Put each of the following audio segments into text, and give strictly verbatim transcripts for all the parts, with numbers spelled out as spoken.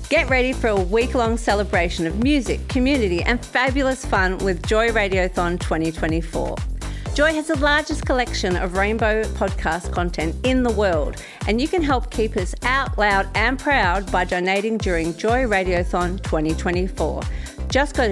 Get ready for a week-long celebration of music, community and fabulous fun with Joy Radiothon twenty twenty-four. Joy has the largest collection of rainbow podcast content in the world, and you can help keep us out loud and proud by donating during Joy Radiothon twenty twenty-four. Just go to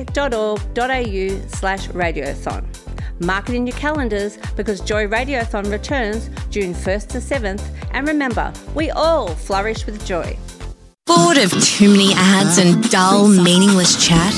joy.org.au slash radiothon. Mark it in your calendars because Joy Radiothon returns June first to seventh, and remember, we all flourish with joy. Bored of too many ads and dull, meaningless chat?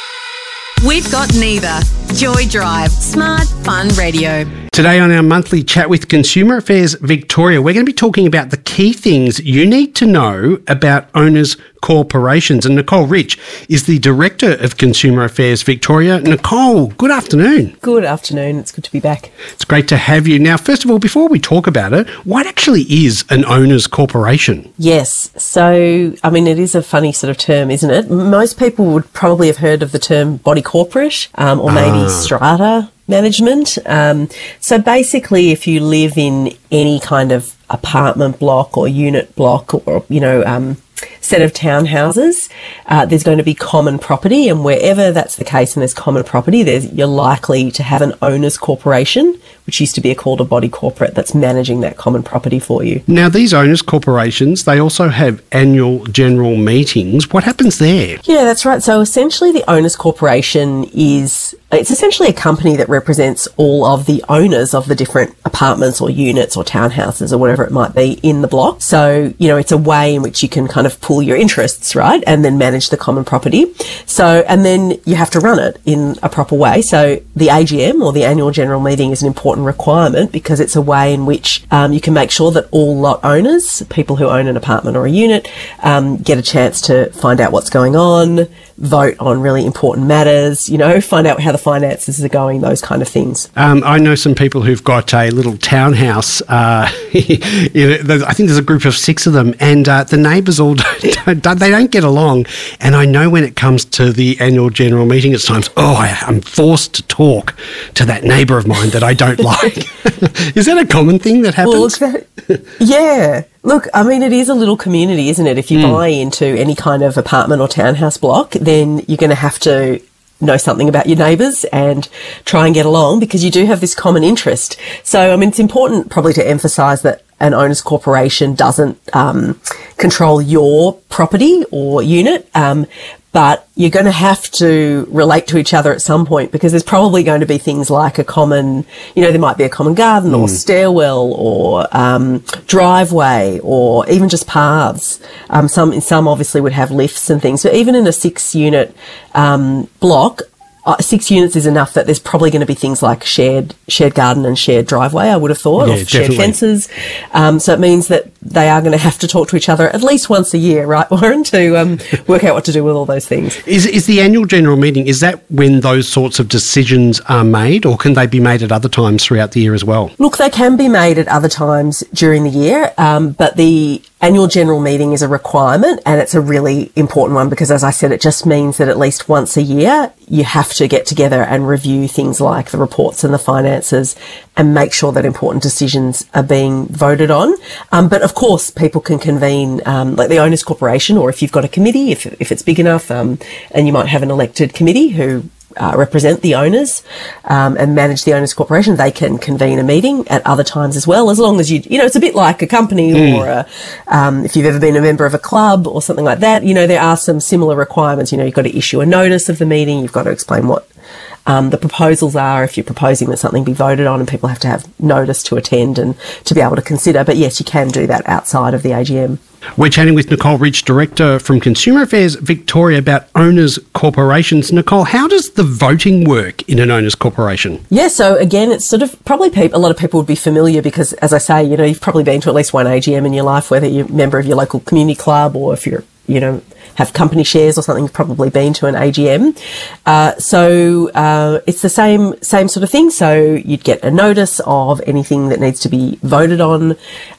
We've got neither. Joy Drive, smart, fun radio. Today on our monthly chat with Consumer Affairs Victoria, we're going to be talking about the key things you need to know about owners' corporations. And Nicole Rich is the Director of Consumer Affairs Victoria. Nicole, good afternoon. Good afternoon. It's good to be back. It's great to have you. Now, first of all, before we talk about it, what actually is an owners' corporation? Yes. So, I mean, it is a funny sort of term, isn't it? Most people would probably have heard of the term body corporate um, or maybe ah. strata management. Um, so basically, if you live in any kind of apartment block or unit block or, you know, um, set of townhouses, uh, there's going to be common property, and wherever that's the case and there's common property, there's, you're likely to have an owners corporation, which used to be called a body corporate, that's managing that common property for you. Now, these owners corporations, they also have annual general meetings. What happens there? Yeah, that's right. So essentially the owners corporation is, it's essentially a company that represents all of the owners of the different apartments or units or townhouses or whatever it might be in the block. So, you know, it's a way in which you can kind of pool your interests, right? And then manage the common property. So, and then you have to run it in a proper way. So the A G M or the annual general meeting is an important requirement because it's a way in which um, you can make sure that all lot owners, people who own an apartment or a unit, um, get a chance to find out what's going on, vote on really important matters, you know, find out how the finances are going, those kind of things. Um, I know some people who've got a little townhouse. Uh, you know, I think there's a group of six of them, and uh, the neighbours all don't, don't, they don't get along. And I know when it comes to the annual general meeting, at times, oh, I, I'm forced to talk to that neighbour of mine that I don't like. Is that a common thing that happens? Well, that, yeah. Look, I mean, it is a little community, isn't it? If you mm. buy into any kind of apartment or townhouse block, then you're going to have to know something about your neighbours and try and get along because you do have this common interest. So, I mean, it's important probably to emphasise that an owners corporation doesn't um, control your property or unit, um, but you're going to have to relate to each other at some point because there's probably going to be things like a common, you know, there might be a common garden mm. or stairwell or um, driveway or even just paths. Um, some some obviously would have lifts and things. So even in a six-unit um, block, Uh, six units is enough that there's probably going to be things like shared shared garden and shared driveway, I would have thought, yeah, or shared definitely. fences. Um, so it means that they are going to have to talk to each other at least once a year, right, Warren, to um, work out what to do with all those things. Is, is the annual general meeting, is that when those sorts of decisions are made, or can they be made at other times throughout the year as well? Look, they can be made at other times during the year, um, but the annual general meeting is a requirement, and it's a really important one because, as I said, it just means that at least once a year you have to get together and review things like the reports and the finances and make sure that important decisions are being voted on. Um, but of course, people can convene, um, like the owners corporation, or if you've got a committee, if if it's big enough, um, and you might have an elected committee who Uh, represent the owners um, and manage the owners corporation, they can convene a meeting at other times as well, as long as you, you know, it's a bit like a company mm. or a, um, if you've ever been a member of a club or something like that, you know, there are some similar requirements. You know, you've got to issue a notice of the meeting, you've got to explain what um, the proposals are if you're proposing that something be voted on, and people have to have notice to attend and to be able to consider. But yes, you can do that outside of the A G M. We're chatting with Nicole Rich, Director from Consumer Affairs Victoria, about owners corporations. Nicole, how does the voting work in an owners corporation? Yeah, so again, it's sort of probably people, a lot of people would be familiar because, as I say, you know, you've probably been to at least one A G M in your life, whether you're a member of your local community club or if you're, you know, have company shares or something, you've probably been to an A G M. Uh, so uh, it's the same same sort of thing. So you'd get a notice of anything that needs to be voted on.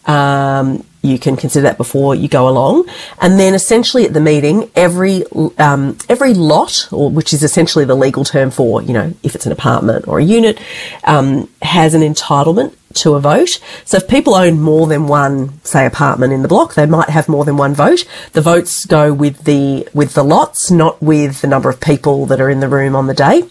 Um, you can consider that before you go along. And then essentially at the meeting, every um, every lot, or which is essentially the legal term for, you know, if it's an apartment or a unit, um, has an entitlement to a vote. So if people own more than one, say, apartment in the block, they might have more than one vote. The votes go with the with the lots, not with the number of people that are in the room on the day.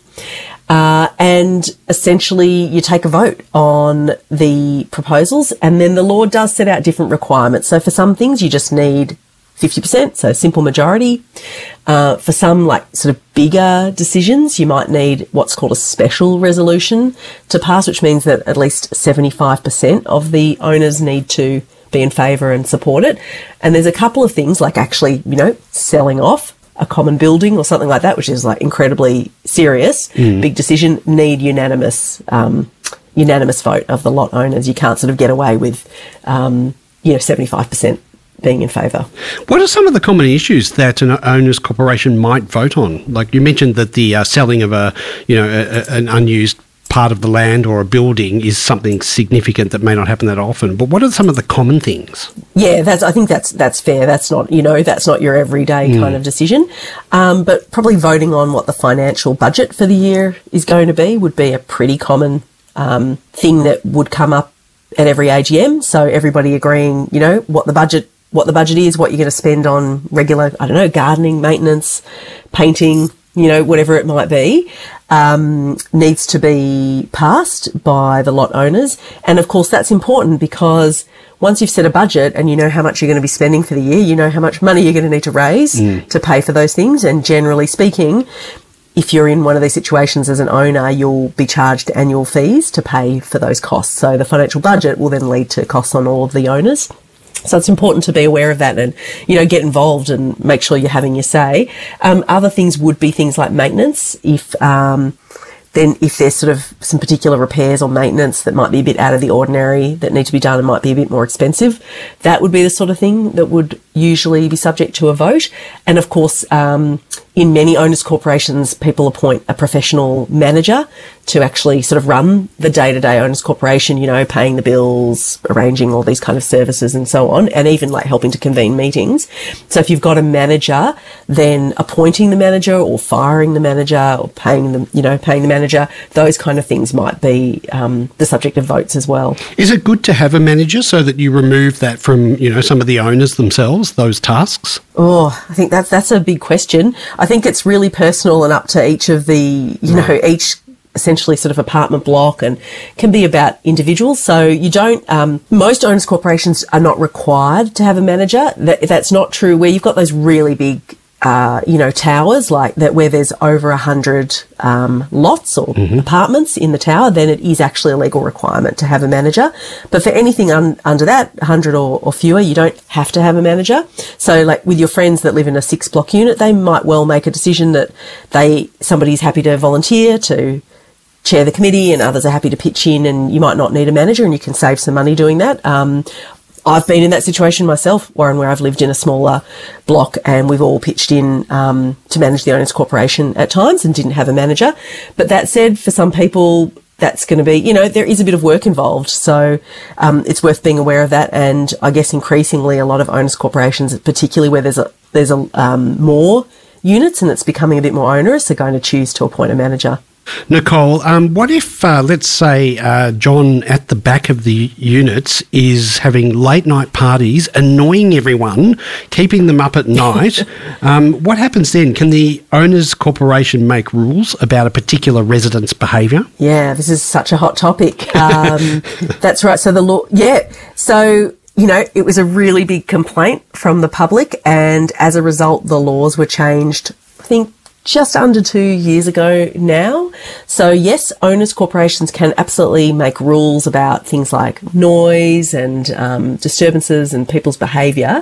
Uh, and essentially you take a vote on the proposals, and then the law does set out different requirements. So for some things you just need fifty percent, so simple majority. Uh, for some, like, sort of bigger decisions, you might need what's called a special resolution to pass, which means that at least seventy-five percent of the owners need to be in favour and support it. And there's a couple of things, like actually, you know, selling off a common building or something like that, which is like incredibly serious, mm. big decision, need unanimous um, unanimous vote of the lot owners. You can't sort of get away with, um, you know, seventy-five percent being in favour. What are some of the common issues that an owners' corporation might vote on? Like you mentioned that the uh, selling of a, you know, a, a, an unused part of the land or a building is something significant that may not happen that often. But what are some of the common things? Yeah, that's. I think that's that's fair. That's not, you know, that's not your everyday mm. kind of decision. Um, but probably voting on what the financial budget for the year is going to be would be a pretty common um, thing that would come up at every A G M. So everybody agreeing, you know, what the budget what the budget is, what you're going to spend on regular, I don't know, gardening, maintenance, painting, you know, whatever it might be, um, needs to be passed by the lot owners. And of course, that's important because once you've set a budget and you know how much you're going to be spending for the year, you know how much money you're going to need to raise mm. to pay for those things. And generally speaking, if you're in one of these situations as an owner, you'll be charged annual fees to pay for those costs. So the financial budget will then lead to costs on all of the owners. So it's important to be aware of that and, you know, get involved and make sure you're having your say. Um, other things would be things like maintenance. If, um, then if there's sort of some particular repairs or maintenance that might be a bit out of the ordinary that need to be done and might be a bit more expensive, that would be the sort of thing that would usually be subject to a vote. And of course, um, in many owners' corporations, people appoint a professional manager to actually sort of run the day-to-day owners' corporation, you know, paying the bills, arranging all these kind of services and so on, and even like helping to convene meetings. So if you've got a manager, then appointing the manager or firing the manager or paying them, you know, paying the manager, those kind of things might be um, the subject of votes as well. Is it good to have a manager so that you remove that from, you know, some of the owners themselves, those tasks? Oh, I think that's, that's a big question. I think it's really personal and up to each of the, you know, right. each essentially sort of apartment block, and can be about individuals. So you don't, um, most owners corporations are not required to have a manager. That, that's not true where you've got those really big, uh, you know, towers like that where there's over a hundred um, lots or mm-hmm. apartments in the tower, then it is actually a legal requirement to have a manager. But for anything un- under that, one hundred or, or fewer, you don't have to have a manager. So like with your friends that live in a six block unit, they might well make a decision that they, somebody's happy to volunteer to chair the committee and others are happy to pitch in, and you might not need a manager and you can save some money doing that. Um, I've been in that situation myself, Warren, where I've lived in a smaller block and we've all pitched in um, to manage the owners corporation at times and didn't have a manager. But that said, for some people, that's going to be, you know, there is a bit of work involved. So um, it's worth being aware of that. And I guess increasingly a lot of owners corporations, particularly where there's a there's a um, more units and it's becoming a bit more onerous, are going to choose to appoint a manager. Nicole, um, what if, uh, let's say, uh, John at the back of the units is having late night parties, annoying everyone, keeping them up at night? um, what happens then? Can the owners' corporation make rules about a particular resident's behaviour? Yeah, this is such a hot topic. Um, that's right. So the law, yeah. So, you know, it was a really big complaint from the public, and as a result, the laws were changed, I think, just under two years ago now. So yes, owners corporations can absolutely make rules about things like noise and um, disturbances and people's behaviour.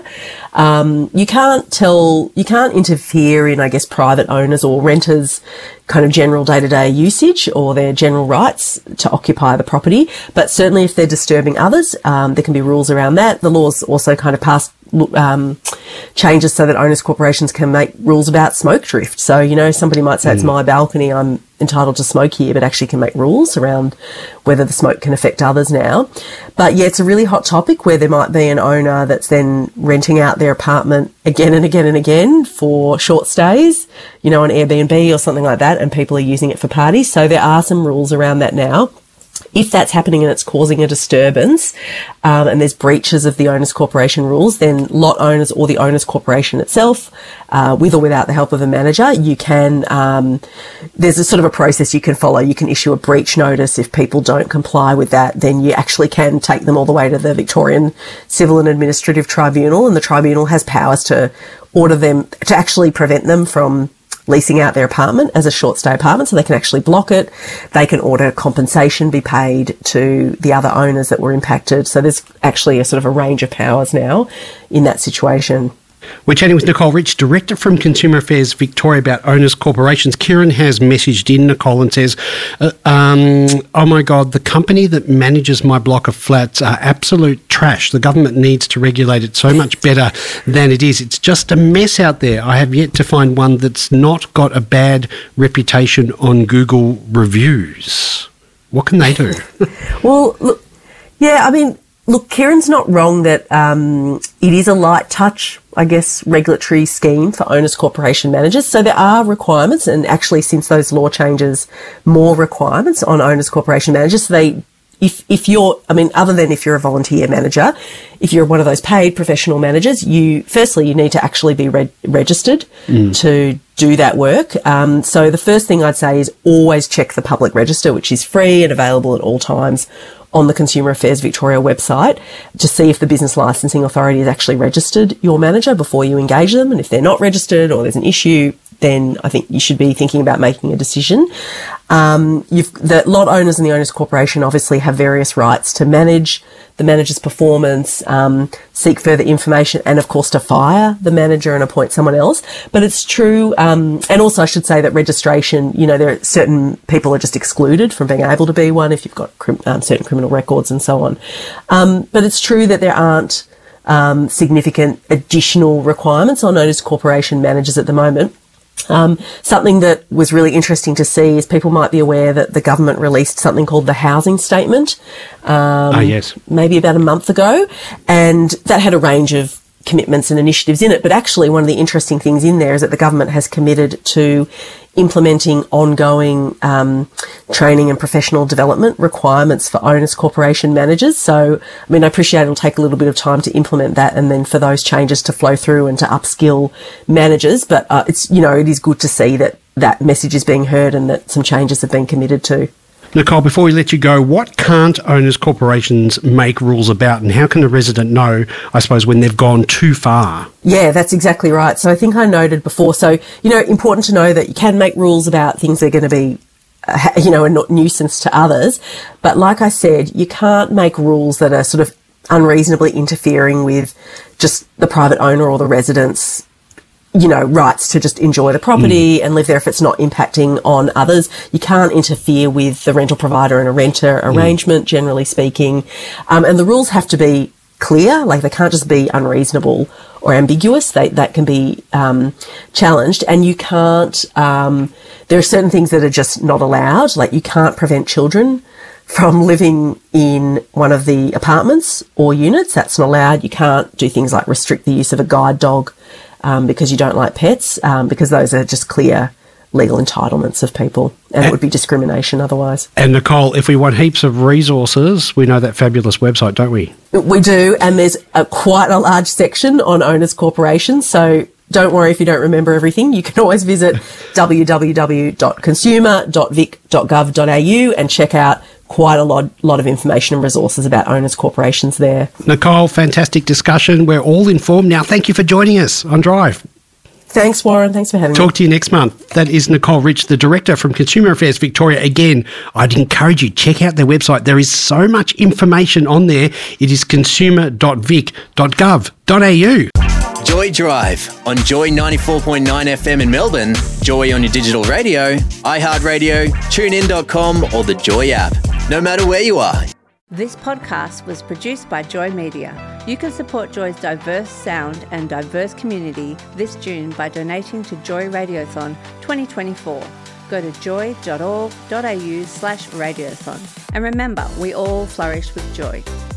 Um, you can't tell, you can't interfere in, I guess, private owners or renters' kind of general day-to-day usage or their general rights to occupy the property. But certainly if they're disturbing others, um, there can be rules around that. The law's also kind of passed um, changes so that owners corporations can make rules about smoke drift. So, you know, somebody might say mm. it's my balcony, I'm entitled to smoke here, but actually can make rules around whether the smoke can affect others now. But yeah, it's a really hot topic where there might be an owner that's then renting out their apartment again and again and again for short stays, you know, on Airbnb or something like that, and people are using it for parties. So there are some rules around that now. If that's happening and it's causing a disturbance, um, and there's breaches of the owners corporation rules, then lot owners or the owners corporation itself, uh, with or without the help of a manager, you can, um, there's a sort of a process you can follow. You can issue a breach notice. If people don't comply with that, then you actually can take them all the way to the Victorian Civil and Administrative Tribunal, and the tribunal has powers to order them, to actually prevent them from leasing out their apartment as a short stay apartment, so they can actually block it. They can order compensation be paid to the other owners that were impacted. So there's actually a sort of a range of powers now in that situation. We're chatting with Nicole Rich, Director from Consumer Affairs Victoria, about owners corporations. Kieran has messaged in, Nicole, and says, uh, um, oh my God, the company that manages my block of flats are absolute trash. The government needs to regulate it so much better than it is. It's just a mess out there. I have yet to find one that's not got a bad reputation on Google reviews. What can they do? Well, look, yeah, I mean, look, Kieran's not wrong that um, it is a light touch, I guess, regulatory scheme for owners corporation managers. So there are requirements, and actually since those law changes, more requirements on owners corporation managers. So they, if, if you're, I mean, other than if you're a volunteer manager, if you're one of those paid professional managers, you, firstly, you need to actually be re- registered mm. to do that work. Um, so the first thing I'd say is always check the public register, which is free and available at all times on the Consumer Affairs Victoria website, to see if the Business Licensing Authority has actually registered your manager before you engage them. And if they're not registered or there's an issue, then I think you should be thinking about making a decision. Um, you've, the lot owners and the owners corporation obviously have various rights to manage the manager's performance, um, seek further information, and of course to fire the manager and appoint someone else. But it's true, um, and also I should say that registration, you know, there are certain people are just excluded from being able to be one if you've got crim- um, certain criminal records and so on. Um, but it's true that there aren't um, significant additional requirements on owners corporation managers at the moment. Um, something that was really interesting to see is people might be aware that the government released something called the Housing Statement, um, ah, yes. maybe about a month ago, and that had a range of commitments and initiatives in it. But actually one of the interesting things in there is that the government has committed to implementing ongoing um, training and professional development requirements for owners corporation managers. So, I mean, I appreciate it'll take a little bit of time to implement that and then for those changes to flow through and to upskill managers. But uh, it's, you know, it is good to see that that message is being heard and that some changes have been committed to. Nicole, before we let you go, what can't owners corporations make rules about, and how can a resident know, I suppose, when they've gone too far? Yeah, that's exactly right. So I think I noted before, so, you know, important to know that you can make rules about things that are going to be, uh, you know, a nuisance to others. But like I said, you can't make rules that are sort of unreasonably interfering with just the private owner or the residents, you know, rights to just enjoy the property mm. and live there if it's not impacting on others. You can't interfere with the rental provider and a renter arrangement, mm. generally speaking. Um, and the rules have to be clear, like they can't just be unreasonable or ambiguous. They, that can be um, challenged. And you can't, um, there are certain things that are just not allowed, like you can't prevent children from living in one of the apartments or units. That's not allowed. You can't do things like restrict the use of a guide dog Um, because you don't like pets, um, because those are just clear legal entitlements of people, and, and it would be discrimination otherwise. And Nicole, if we want heaps of resources, we know that fabulous website, don't we? We do, and there's a, quite a large section on owners corporations, so don't worry if you don't remember everything. You can always visit w w w dot consumer dot vic dot gov dot a u and check out quite a lot, lot of information and resources about owners corporations there. Nicole, fantastic discussion. We're all informed now. Thank you for joining us on Drive. Thanks, Warren. Thanks for having Talk me. Talk to you next month. That is Nicole Rich, the Director from Consumer Affairs Victoria. Again, I'd encourage you, check out their website. There is so much information on there. It is consumer dot vic dot gov dot a u. Joy Drive on Joy ninety-four point nine F M in Melbourne, Joy on your digital radio, iHeartRadio, tune in dot com or the Joy app. No matter where you are. This podcast was produced by Joy Media. You can support Joy's diverse sound and diverse community this June by donating to Joy Radiothon twenty twenty-four. Go to joy dot org dot a u slash radiothon. And remember, we all flourish with joy.